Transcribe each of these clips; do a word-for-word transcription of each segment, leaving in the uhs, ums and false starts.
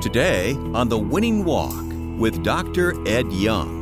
Today on The Winning Walk with Doctor Ed Young.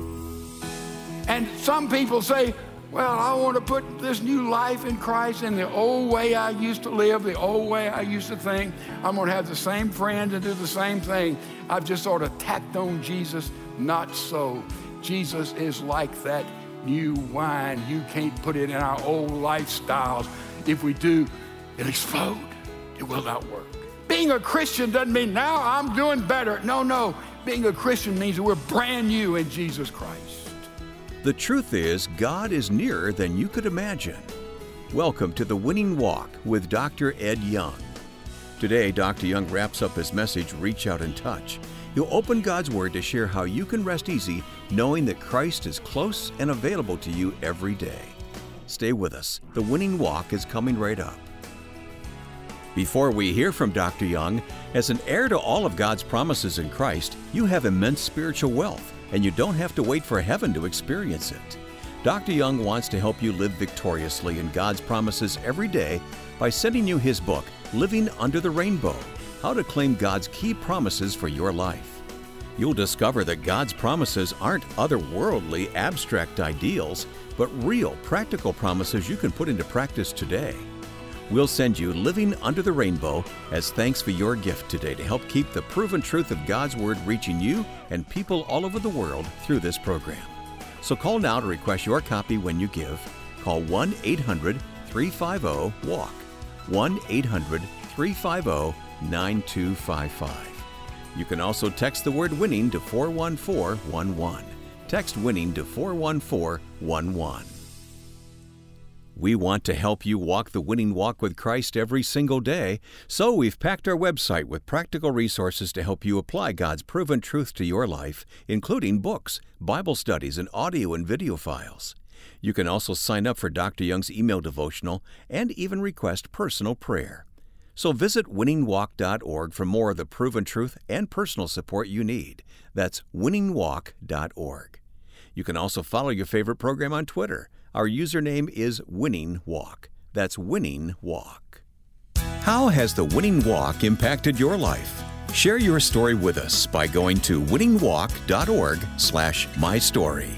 And some people say, well, I want to put this new life in Christ, and the old way I used to live, the old way I used to think, I'm going to have the same friends and do the same thing. I've just sort of tacked on Jesus. Not so. Jesus is like that new wine. You can't put it in our old lifestyles. If we do, it'll explode. It will not work. Being a Christian doesn't mean now I'm doing better. No, no. Being a Christian means that we're brand new in Jesus Christ. The truth is, God is nearer than you could imagine. Welcome to The Winning Walk with Doctor Ed Young. Today, Doctor Young wraps up his message, Reach Out and Touch. He'll open God's Word to share how you can rest easy knowing that Christ is close and available to you every day. Stay with us. The Winning Walk is coming right up. Before we hear from Doctor Young, as an heir to all of God's promises in Christ, you have immense spiritual wealth, and you don't have to wait for heaven to experience it. Doctor Young wants to help you live victoriously in God's promises every day by sending you his book, Living Under the Rainbow: How to Claim God's Key Promises for Your Life. You'll discover that God's promises aren't otherworldly, abstract ideals, but real, practical promises you can put into practice today. We'll send you Living Under the Rainbow as thanks for your gift today to help keep the proven truth of God's Word reaching you and people all over the world through this program. So call now to request your copy when you give. Call one eight hundred three five zero WALK, one eight hundred three five zero nine two five five. You can also text the word WINNING to four one four one one. Text WINNING to four one four one one. We want to help you walk the winning walk with Christ every single day, so we've packed our website with practical resources to help you apply God's proven truth to your life, including books, Bible studies, and audio and video files. You can also sign up for Doctor Young's email devotional and even request personal prayer. So visit winning walk dot org for more of the proven truth and personal support you need. That's winning walk dot org. You can also follow your favorite program on Twitter. Our username is Winning Walk. That's Winning Walk. How has the Winning Walk impacted your life? Share your story with us by going to winning walk dot org slash my story.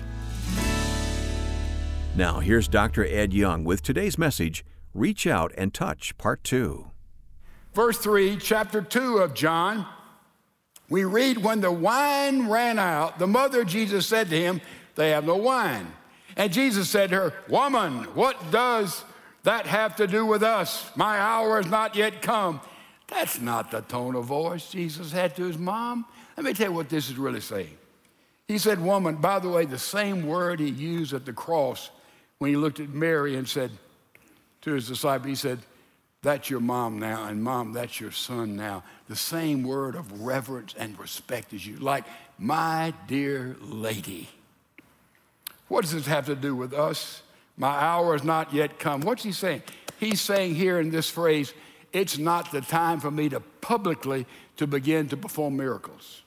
Now, here's Doctor Ed Young with today's message, Reach Out and Touch, Part two. Verse three, chapter two of John, we read, when the wine ran out, the mother of Jesus said to him, they have no wine. And Jesus said to her, woman, what does that have to do with us? My hour has not yet come. That's not the tone of voice Jesus had to his mom. Let me tell you what this is really saying. He said, woman, by the way, the same word he used at the cross when he looked at Mary and said to his disciple, he said, that's your mom now, and mom, that's your son now. The same word of reverence and respect as you, like my dear lady. What does this have to do with us? My hour has not yet come. What's he saying? He's saying here in this phrase, it's not the time for me to publicly to begin to perform miracles.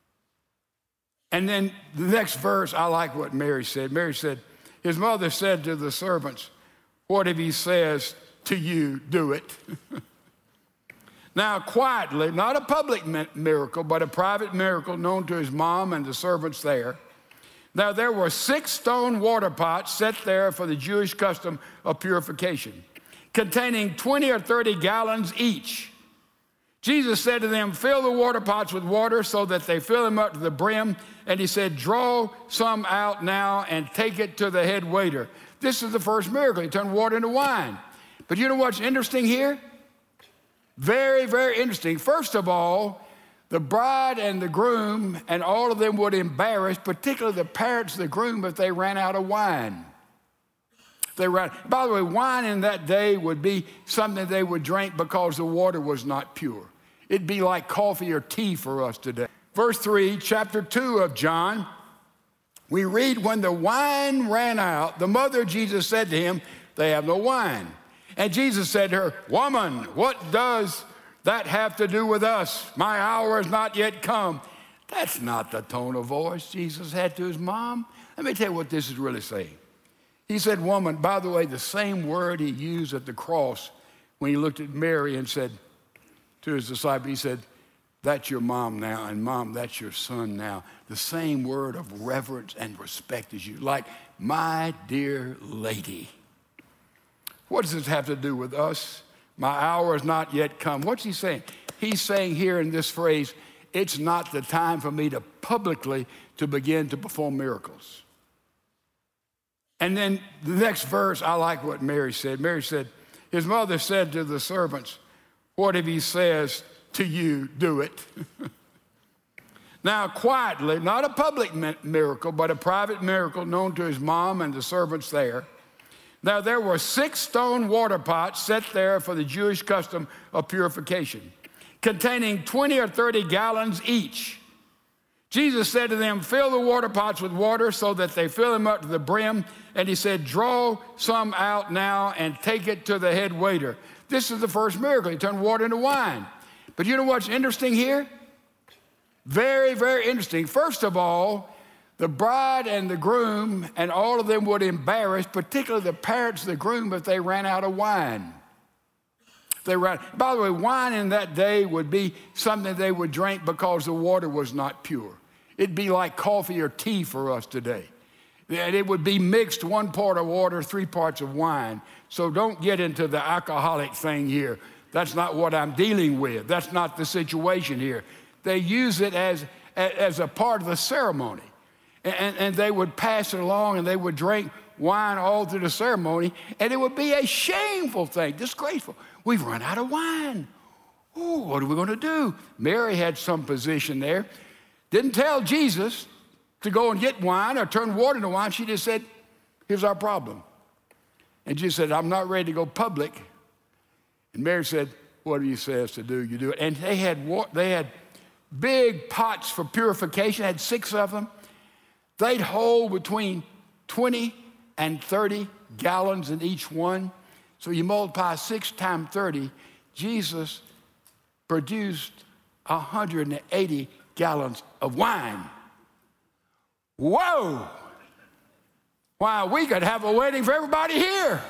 And then the next verse, I like what Mary said. Mary said, his mother said to the servants, what if he says to you, do it? Now, quietly, not a public miracle, but a private miracle known to his mom and the servants there. Now, there were six stone water pots set there for the Jewish custom of purification, containing twenty or thirty gallons each. Jesus said to them, fill the water pots with water so that they fill them up to the brim. And he said, draw some out now and take it to the head waiter. This is the first miracle. He turned water into wine. But you know what's interesting here? Very, very interesting. First of all, the bride and the groom and all of them would embarrass, particularly the parents of the groom, if they ran out of wine. They ran. By the way, wine in that day would be something they would drink because the water was not pure. It'd be like coffee or tea for us today. Verse three, chapter two of John, we read, when the wine ran out, the mother of Jesus said to him, they have no wine. And Jesus said to her, woman, what does that have to do with us? My hour has not yet come. That's not the tone of voice Jesus had to his mom. Let me tell you what this is really saying. He said, woman, by the way, the same word he used at the cross when he looked at Mary and said to his disciple, he said, That's your mom now, and mom, that's your son now. The same word of reverence and respect as you. Like, my dear lady. What does this have to do with us? My hour has not yet come. What's he saying? He's saying here in this phrase, it's not the time for me to publicly to begin to perform miracles. And then the next verse, I like what Mary said. Mary said, his mother said to the servants, what if he says to you, do it? Now, quietly, not a public miracle, but a private miracle known to his mom and the servants there. Now, there were six stone water pots set there for the Jewish custom of purification, containing twenty or thirty gallons each. Jesus said to them, fill the water pots with water so that they fill them up to the brim. And he said, draw some out now and take it to the head waiter. This is the first miracle. He turned water into wine. But you know what's interesting here? Very, very interesting. First of all, the bride and the groom and all of them would embarrass, particularly the parents of the groom, if they ran out of wine. They ran. By the way, wine in that day would be something they would drink because the water was not pure. It'd be like coffee or tea for us today. And it would be mixed, one part of water, three parts of wine. So don't get into the alcoholic thing here. That's not what I'm dealing with. That's not the situation here. They use it as, as a part of the ceremony. And, and they would pass it along and they would drink wine all through the ceremony. And it would be a shameful thing, disgraceful. We've run out of wine. Oh, what are we going to do? Mary had some position there. Didn't tell Jesus to go and get wine or turn water into wine. She just said, here's our problem. And Jesus said, I'm not ready to go public. And Mary said, whatever he says to do, you do it. And they had, they had big pots for purification, had six of them. They'd hold between twenty and thirty gallons in each one. So you multiply six times thirty, Jesus produced one hundred eighty gallons of wine. Whoa! Why, we could have a wedding for everybody here.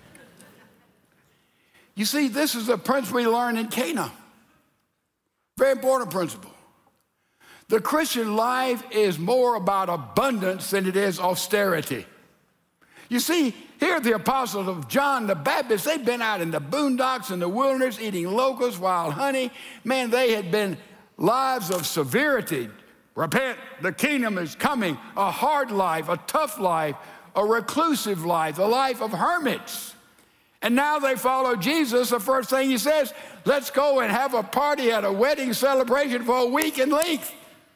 You see, this is a principle we learn in Cana. Very important principle. The Christian life is more about abundance than it is austerity. You see, here the apostles of John the Baptist, they'd been out in the boondocks and the wilderness eating locusts, wild honey. Man, they had been lives of severity. Repent, the kingdom is coming. A hard life, a tough life, a reclusive life, a life of hermits. And now they follow Jesus. The first thing he says, let's go and have a party at a wedding celebration for a week in length.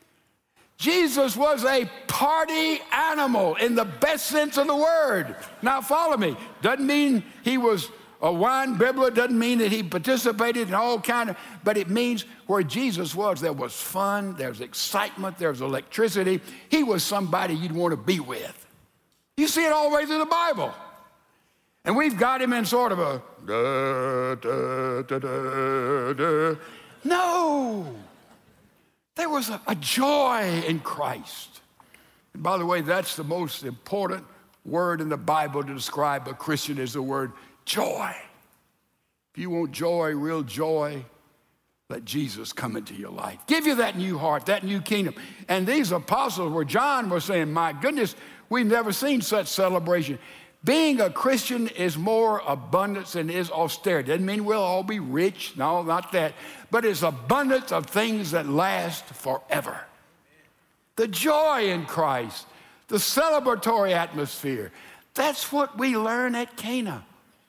Jesus was a party animal in the best sense of the word. Now follow me. Doesn't mean he was a wine bibbler, doesn't mean that he participated in all kind of, but it means where Jesus was, there was fun, there's excitement, there's electricity. He was somebody you'd want to be with. You see it all the way through the Bible. And we've got him in sort of a, da, da, da, da, da. No. There was a, a joy in Christ. And by the way, that's the most important word in the Bible to describe a Christian is the word joy. If you want joy, real joy, let Jesus come into your life. Give you that new heart, that new kingdom. And these apostles where John was saying, my goodness, we've never seen such celebration. Being a Christian is more abundance than is austerity. Doesn't mean we'll all be rich. No, not that. But it's abundance of things that last forever. The joy in Christ, the celebratory atmosphere. That's what we learn at Cana.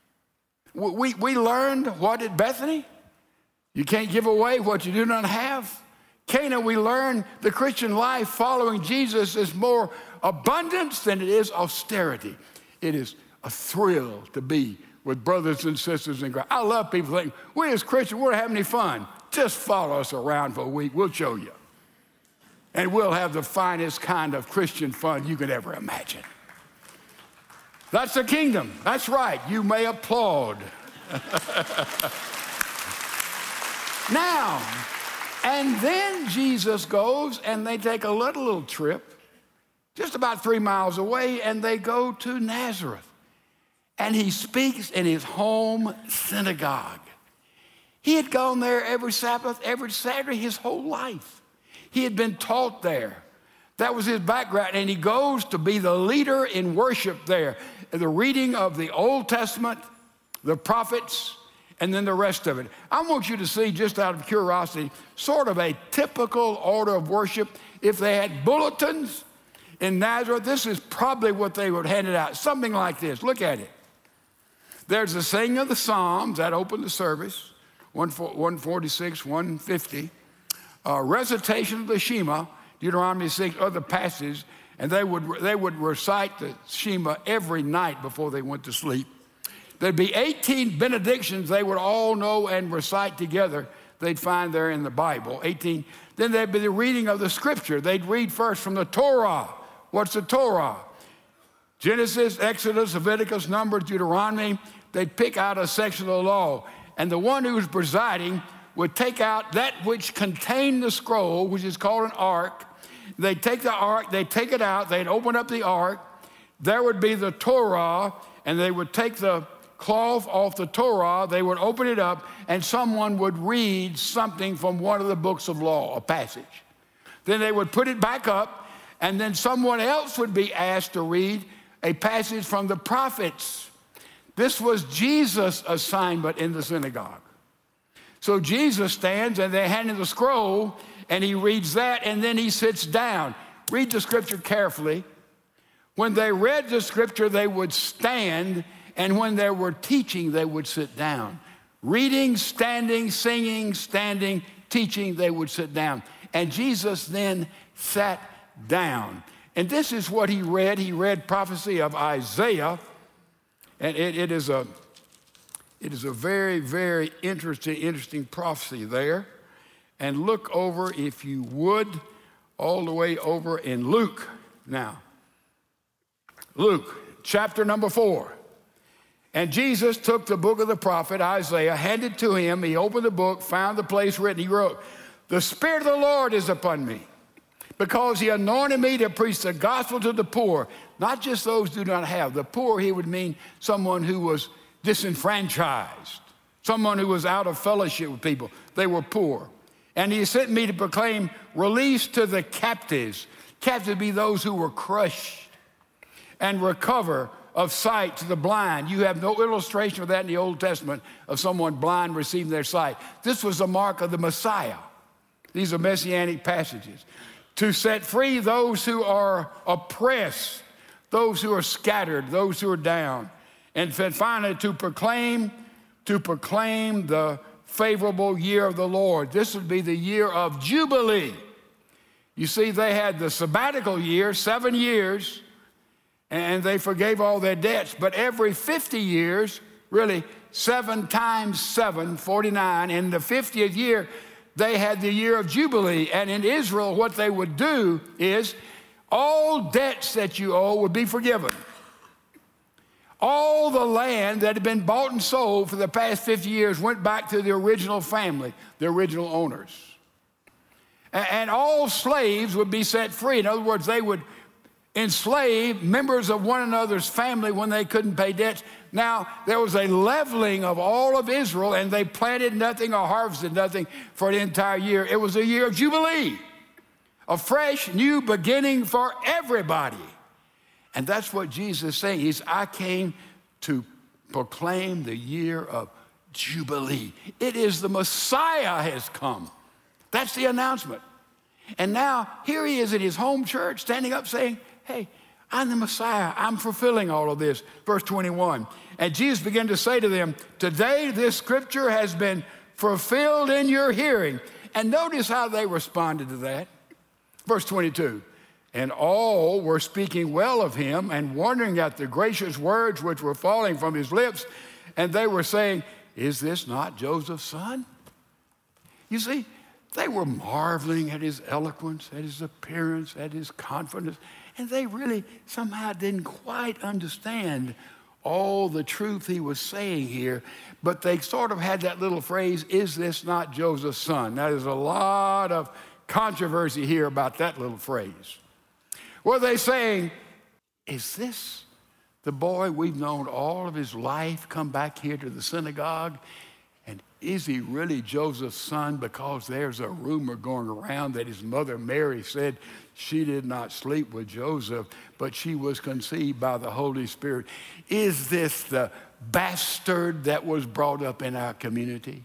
We, we learned what at Bethany? You can't give away what you do not have. Cana, we learn the Christian life following Jesus is more abundance than it is austerity. It is a thrill to be with brothers and sisters in Christ. I love people thinking, we as Christians, we're having any fun. Just follow us around for a week. We'll show you. And we'll have the finest kind of Christian fun you could ever imagine. That's the kingdom. That's right. You may applaud. Now, and then Jesus goes and they take a little, little trip just about three miles away, and they go to Nazareth. And he speaks in his home synagogue. He had gone there every Sabbath, every Saturday, his whole life. He had been taught there. That was his background, and he goes to be the leader in worship there. The reading of the Old Testament, the prophets, and then the rest of it. I want you to see, just out of curiosity, sort of a typical order of worship. If they had bulletins in Nazareth, this is probably what they would hand it out. Something like this. Look at it. There's the singing of the Psalms that opened the service, one forty-six, one fifty. Uh, recitation of the Shema, Deuteronomy six, other passages, and they would, they would recite the Shema every night before they went to sleep. There'd be eighteen benedictions they would all know and recite together. They'd find there in the Bible, eighteen. Then there'd be the reading of the Scripture. They'd read first from the Torah. What's the Torah? Genesis, Exodus, Leviticus, Numbers, Deuteronomy. They'd pick out a section of the law. And the one who was presiding would take out that which contained the scroll, which is called an ark. They'd take the ark, they'd take it out, they'd open up the ark. There would be the Torah, and they would take the cloth off the Torah, they would open it up, and someone would read something from one of the books of law, a passage. Then they would put it back up, and then someone else would be asked to read a passage from the prophets. This was Jesus' assignment in the synagogue. So Jesus stands, and they hand him the scroll, and he reads that, and then he sits down. Read the Scripture carefully. When they read the Scripture, they would stand, and when they were teaching, they would sit down. Reading, standing, singing, standing, teaching, they would sit down. And Jesus then sat down. And this is what he read. He read prophecy of Isaiah, and it, it is a it is a very, very interesting, interesting prophecy there. And look over, if you would, all the way over in Luke now. Luke, chapter number four. And Jesus took the book of the prophet Isaiah, handed it to him. He opened the book, found the place written. He wrote, "The Spirit of the Lord is upon me, because he anointed me to preach the gospel to the poor." Not just those who do not have. The poor, he would mean someone who was disenfranchised, someone who was out of fellowship with people. They were poor. And he sent me to proclaim release to the captives. Captives be those who were crushed, and recover of sight to the blind. You have no illustration of that in the Old Testament, of someone blind receiving their sight. This was the mark of the Messiah. These are messianic passages. To set free those who are oppressed, those who are scattered, those who are down. And finally, to proclaim, to proclaim the favorable year of the Lord. This would be the year of Jubilee. You see, they had the sabbatical year, seven years, and they forgave all their debts. But every fifty years, really seven times seven, forty-nine, in the fiftieth year, they had the year of Jubilee. And in Israel, what they would do is all debts that you owe would be forgiven. All the land that had been bought and sold for the past fifty years went back to the original family, the original owners. And all slaves would be set free. In other words, they would enslave members of one another's family when they couldn't pay debts. Now, there was a leveling of all of Israel, and they planted nothing or harvested nothing for an entire year. It was a year of Jubilee, a fresh, new beginning for everybody. And that's what Jesus is saying. He's, I came to proclaim the year of Jubilee. It is the Messiah has come. That's the announcement. And now here he is in his home church standing up saying, hey, I'm the Messiah. I'm fulfilling all of this. Verse twenty-one. And Jesus began to say to them, today this scripture has been fulfilled in your hearing. And notice how they responded to that. Verse twenty-two. And all were speaking well of him and wondering at the gracious words which were falling from his lips. And they were saying, is this not Joseph's son? You see, they were marveling at his eloquence, at his appearance, at his confidence. And they really somehow didn't quite understand all the truth he was saying here. But they sort of had that little phrase, is this not Joseph's son? Now, there's a lot of controversy here about that little phrase. Were they saying, is this the boy we've known all of his life come back here to the synagogue? And is he really Joseph's son? Because there's a rumor going around that his mother Mary said she did not sleep with Joseph, but she was conceived by the Holy Spirit. Is this the bastard that was brought up in our community?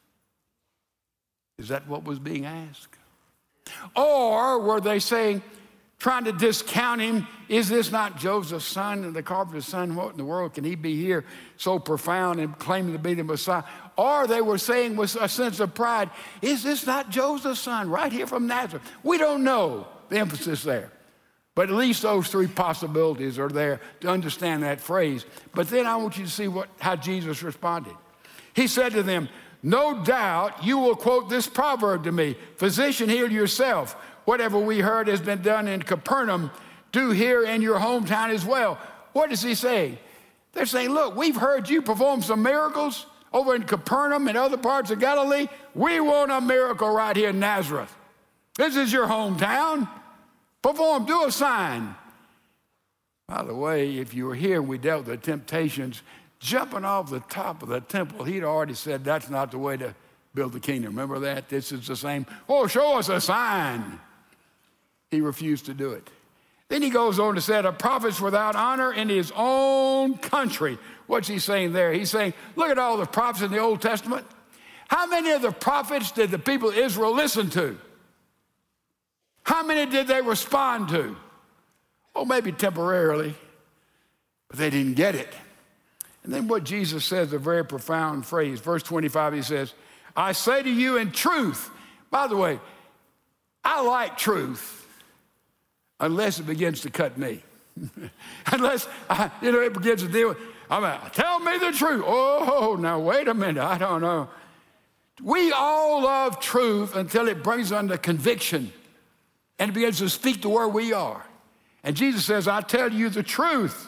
Is that what was being asked? Or were they saying, trying to discount him, is this not Joseph's son and the carpenter's son? What in the world can he be here so profound and claiming to be the Messiah? Or they were saying with a sense of pride, is this not Joseph's son right here from Nazareth? We don't know the emphasis there. But at least those three possibilities are there to understand that phrase. But then I want you to see what, how Jesus responded. He said to them, no doubt you will quote this proverb to me, physician, heal yourself. Whatever we heard has been done in Capernaum, do here in your hometown as well. What is he saying? They're saying, look, we've heard you perform some miracles over in Capernaum and other parts of Galilee. We want a miracle right here in Nazareth. This is your hometown. Perform, do a sign. By the way, if you were here and we dealt with the temptations, jumping off the top of the temple, he'd already said that's not the way to build the kingdom. Remember that? This is the same. Oh, show us a sign. He refused to do it. Then he goes on to say, a prophet's without honor in his own country. What's he saying there? He's saying, look at all the prophets in the Old Testament. How many of the prophets did the people of Israel listen to? How many did they respond to? Oh, maybe temporarily, but they didn't get it. And then what Jesus says, a very profound phrase. Verse twenty-five, he says, I say to you in truth. By the way, I like truth unless it begins to cut me. Unless, I, you know, it begins to deal with, I'm like, tell me the truth. Oh, now wait a minute, I don't know. We all love truth until it brings under conviction and it begins to speak to where we are. And Jesus says, I tell you the truth.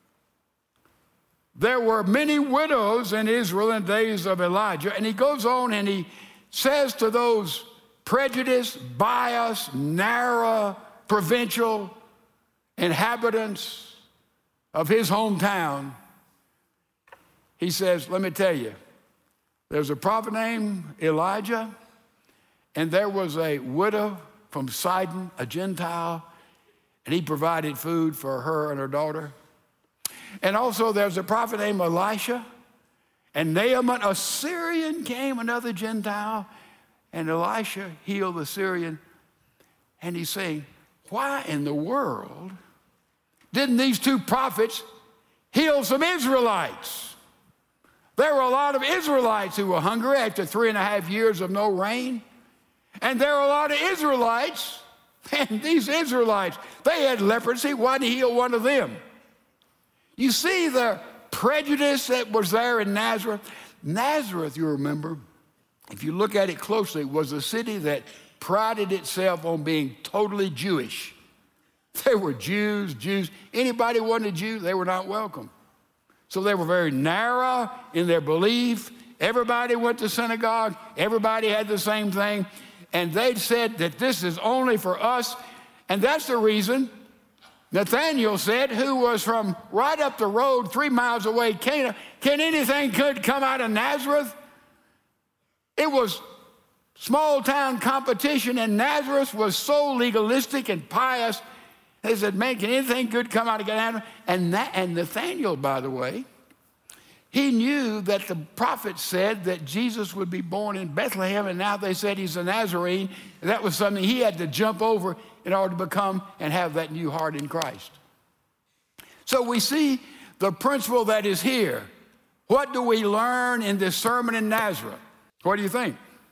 There were many widows in Israel in the days of Elijah. And he goes on and he says to those prejudiced, biased, narrow, provincial inhabitants of his hometown, he says, let me tell you, there's a prophet named Elijah, and there was a widow from Sidon, a Gentile, and he provided food for her and her daughter. And also there's a prophet named Elisha, and Naaman, a Syrian, came, another Gentile, and Elisha healed the Syrian. And he's saying, why in the world didn't these two prophets heal some Israelites? There were a lot of Israelites who were hungry after three and a half years of no rain. And there were a lot of Israelites, and these Israelites, they had leprosy. Why did he heal one of them? You see the prejudice that was there in Nazareth? Nazareth, you remember, if you look at it closely, was a city that prided itself on being totally Jewish. They were Jews, Jews. Anybody wasn't a Jew, they were not welcome. So they were very narrow in their belief. Everybody went to synagogue. Everybody had the same thing. And they said that this is only for us. And that's the reason Nathanael said, who was from right up the road, three miles away, Cana, can anything good come out of Nazareth? It was small town competition, and Nazareth was so legalistic and pious. They said, man, can anything good come out of Nazareth? And, that, and Nathanael, by the way, he knew that the prophet said that Jesus would be born in Bethlehem, and now they said he's a Nazarene. And that was something he had to jump over in order to become and have that new heart in Christ. So we see the principle that is here. What do we learn in this sermon in Nazareth? What do you think?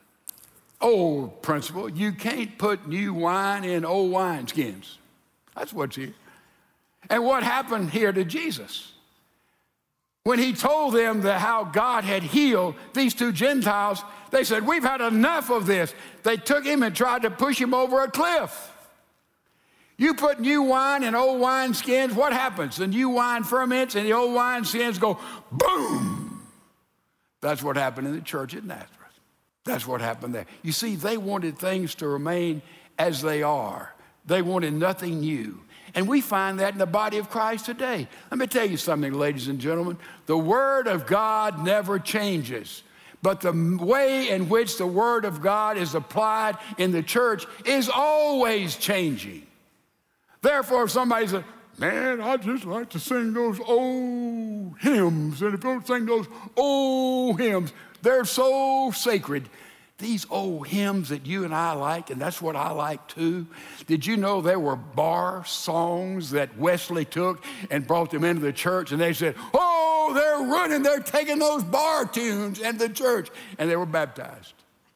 Old principle, you can't put new wine in old wineskins. That's what's here. And what happened here to Jesus? When he told them that how God had healed these two Gentiles, they said, we've had enough of this. They took him and tried to push him over a cliff. You put new wine in old wineskins, what happens? The new wine ferments and the old wineskins go boom. That's what happened in the church at Nazareth. That's what happened there. You see, they wanted things to remain as they are. They wanted nothing new. And we find that in the body of Christ today. Let me tell you something, ladies and gentlemen. The Word of God never changes. But the way in which the Word of God is applied in the church is always changing. Therefore, if somebody says, man, I just like to sing those old hymns, and if you don't sing those old hymns, they're so sacred. These old hymns that you and I like, and that's what I like too. Did you know there were bar songs that Wesley took and brought them into the church, and they said, oh, they're running, they're taking those bar tunes into the church, and they were baptized.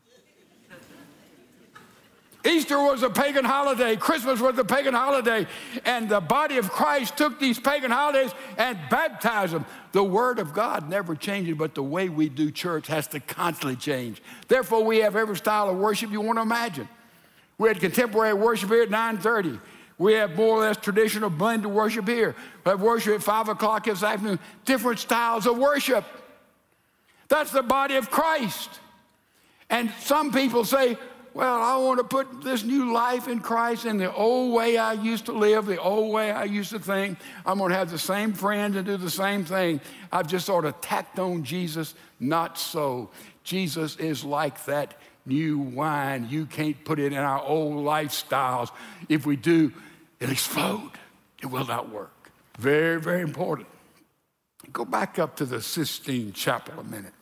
Easter was a pagan holiday. Christmas was a pagan holiday. And the body of Christ took these pagan holidays and baptized them. The Word of God never changes, but the way we do church has to constantly change. Therefore, we have every style of worship you want to imagine. We had contemporary worship here at nine thirty. We have more or less traditional blended worship here. We have worship at five o'clock this afternoon. Different styles of worship. That's the body of Christ. And some people say, well, I want to put this new life in Christ, and the old way I used to live, the old way I used to think, I'm going to have the same friends and do the same thing. I've just sort of tacked on Jesus. Not so. Jesus is like that new wine. You can't put it in our old lifestyles. If we do, it'll explode. It will not work. Very, very important. Go back up to the Sistine Chapel a minute.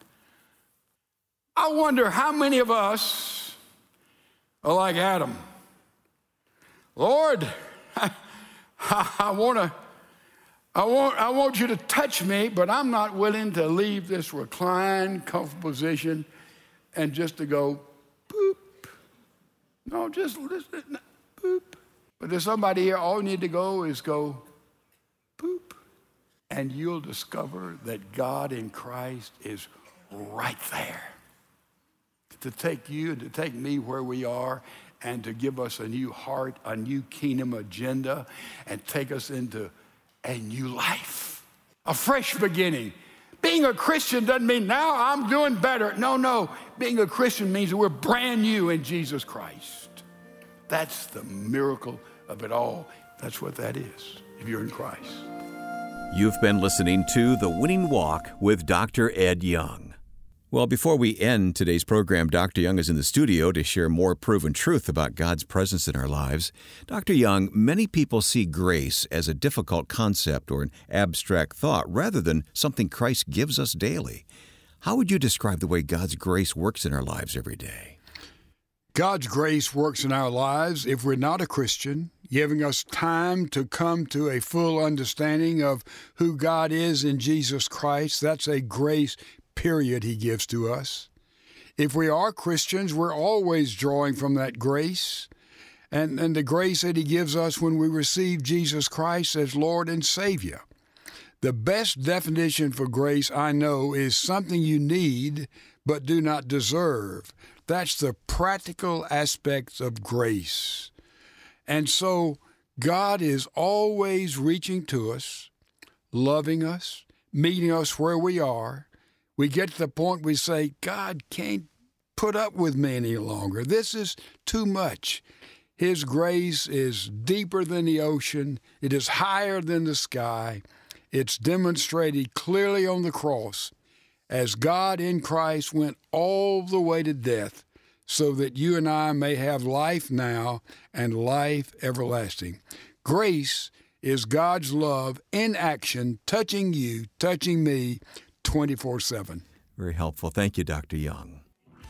I wonder how many of us are like Adam. Lord, I, I, I want to, I want, I want you to touch me, but I'm not willing to leave this reclined, comfortable position and just to go, boop. No, just listen, boop. But there's somebody here, all you need to go is go, boop. And you'll discover that God in Christ is right there to take you and to take me where we are and to give us a new heart, a new kingdom agenda, and take us into a new life, a fresh beginning. Being a Christian doesn't mean now I'm doing better. No, no. Being a Christian means that we're brand new in Jesus Christ. That's the miracle of it all. That's what that is, if you're in Christ. You've been listening to The Winning Walk with Doctor Ed Young. Well, before we end today's program, Doctor Young is in the studio to share more proven truth about God's presence in our lives. Doctor Young, many people see grace as a difficult concept or an abstract thought rather than something Christ gives us daily. How would you describe the way God's grace works in our lives every day? God's grace works in our lives if we're not a Christian, giving us time to come to a full understanding of who God is in Jesus Christ. That's a grace period he gives to us. If we are Christians, we're always drawing from that grace and, and the grace that he gives us when we receive Jesus Christ as Lord and Savior. The best definition for grace I know is something you need but do not deserve. That's the practical aspects of grace. And so God is always reaching to us, loving us, meeting us where we are. We get to the point we say, God can't put up with me any longer. This is too much. His grace is deeper than the ocean. It is higher than the sky. It's demonstrated clearly on the cross as God in Christ went all the way to death so that you and I may have life now and life everlasting. Grace is God's love in action, touching you, touching me, twenty-four seven. Very helpful. Thank you, Doctor Young.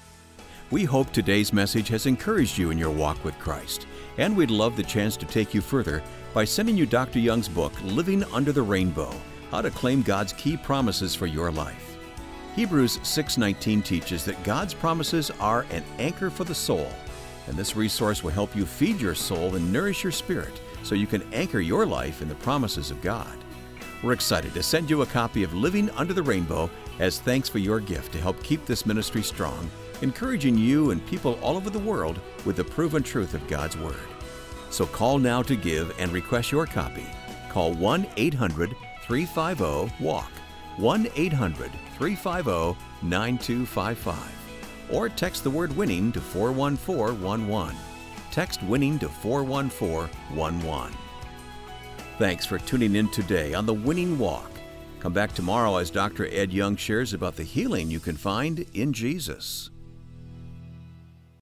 We hope today's message has encouraged you in your walk with Christ, and we'd love the chance to take you further by sending you Doctor Young's book, Living Under the Rainbow, How to Claim God's Key Promises for Your Life. Hebrews six nineteen teaches that God's promises are an anchor for the soul, and this resource will help you feed your soul and nourish your spirit so you can anchor your life in the promises of God. We're excited to send you a copy of Living Under the Rainbow as thanks for your gift to help keep this ministry strong, encouraging you and people all over the world with the proven truth of God's Word. So call now to give and request your copy. Call one eight hundred three five zero WALK, one eight hundred three five zero nine two five five, or text the word WINNING to four one four one one. Text WINNING to four one four one one. Thanks for tuning in today on The Winning Walk. Come back tomorrow as Doctor Ed Young shares about the healing you can find in Jesus.